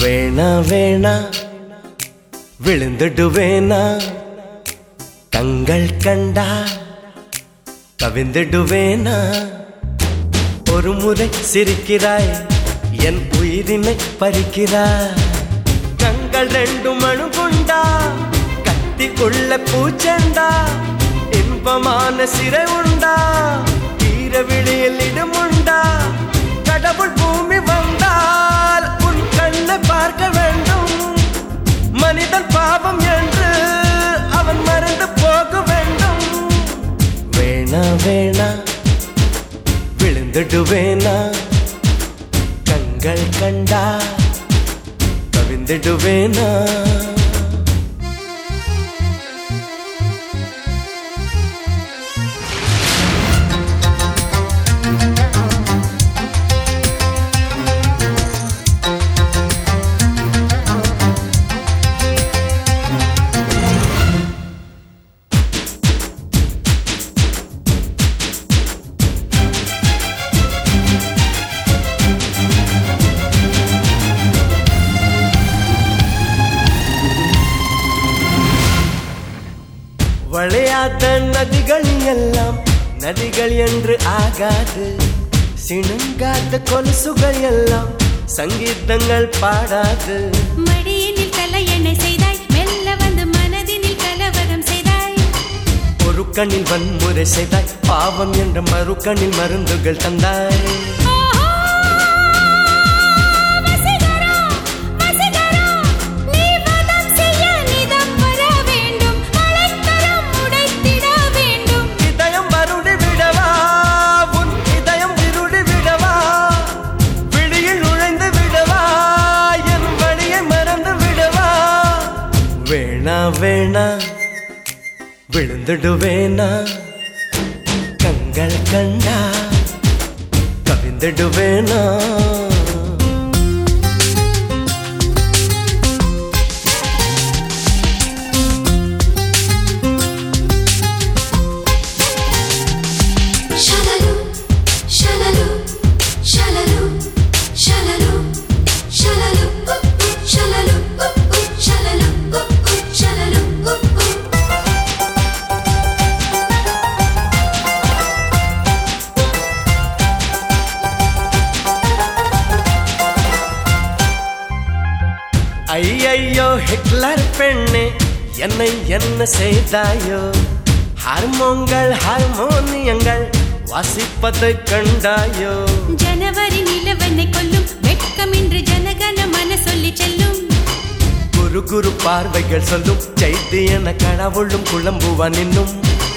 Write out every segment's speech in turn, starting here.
வேணா வேணா விழுந்துடுவேனா கண்கள் கண்டா கவிந்துடுவேனா ஒரு முறை சிரிக்கிறாய் என் உயிரினை பறிக்கிறாய் கண்கள் ரெண்டும் அணுகுண்டா கத்தி உள்ள பூச்செண்டா இன்பமான சிறை உண்டா வீர விழியில் இடமுண்டா கடவுள் பூமி வந்தால் உன் கண்ணை பார்க்க வேண்டும் மனிதன் பாவம் என்று அவன் மறந்து போக வேண்டும் வேணா வேணா விழுந்துடுவேனா கண்கள் கண்டா கவிந்துடுவேனா வளையாத நதிகள் எல்லாம் நதிகள் என்று ஆகாது சிணுங்காத கொலுசுகள் எல்லாம் சங்கீதங்கள் பாடாது மடியினில் தலையணை செய்தாய் மெல்ல வந்து மனதினில் கலவரம் செய்தாய் ஒரு கண்ணில் வன்முறை செய்தாய் பாவம் என்ற மறு கண்ணில் மருந்துகள் தந்தாய் வேணா வேணா விழுந்துடுவேனா கண்கள் கண்டா கவிந்துடுவேனா ஐயையோ ஹிட்லர் பெண்ணே என்னை என்ன செய்தாயோ ஹார்மோன்கள் ஹார்மோனியங்கள் வாசிப்பதை கண்டாயோ ஜனவரி நிலவனை கொல்லும் வெட்கம் இன்று ஜனகன மன சொல்லி செல்லும் குரு குரு பார்வைகள் சொல்லும் செய்தி என கடவுளும் குழம்புவான் இன்னும்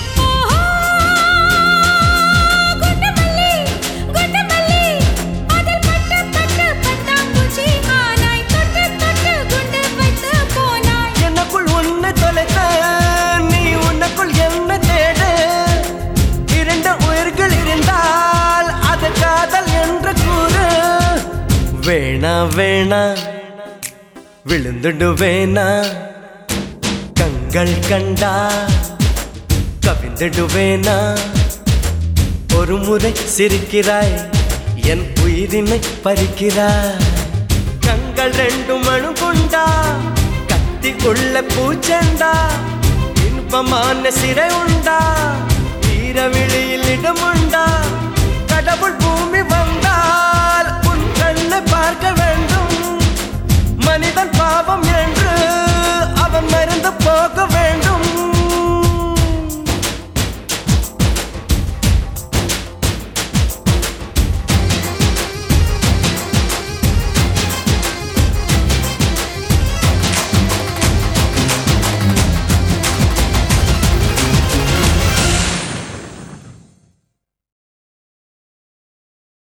வேணா வேணா விழுந்துடுவேனா கண்கள் கண்டா கவிந்துடுவேனா ஒரு முறை சிரிக்கிறாய் என் உயிரினை பறிக்கிறாய் கண்கள் ரெண்டும் அணுகுண்டா கத்தி உள்ள பூச்செண்டா இன்பமான சிறை உண்டா வீர விழியில் இடம்